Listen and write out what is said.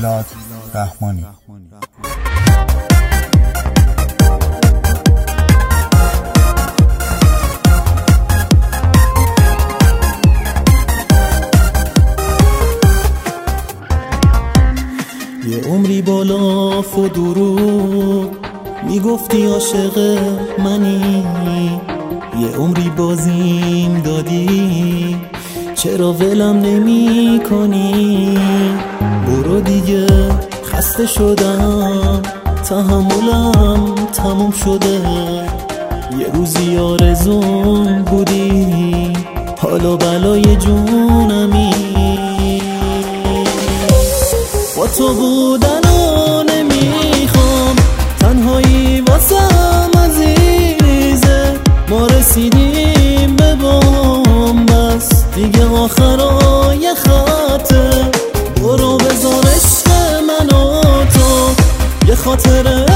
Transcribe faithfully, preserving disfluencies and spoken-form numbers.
میلاد رحمانی. یه عمری بالا و دروغ میگفتی عاشق منی، یه عمری بازیم دادی چرا ولم نمی کنی؟ برو دیگه خسته شدم، تحملم تموم شده. یه روزی آرزون بودی، حالا بلای جونمی. با تو بودنو نمیخوام، تنهایی واسم عزیزه. ما رسیدیم به بام، بس دیگه آخرای خطه. برو بذار عشق من و تو یه خاطره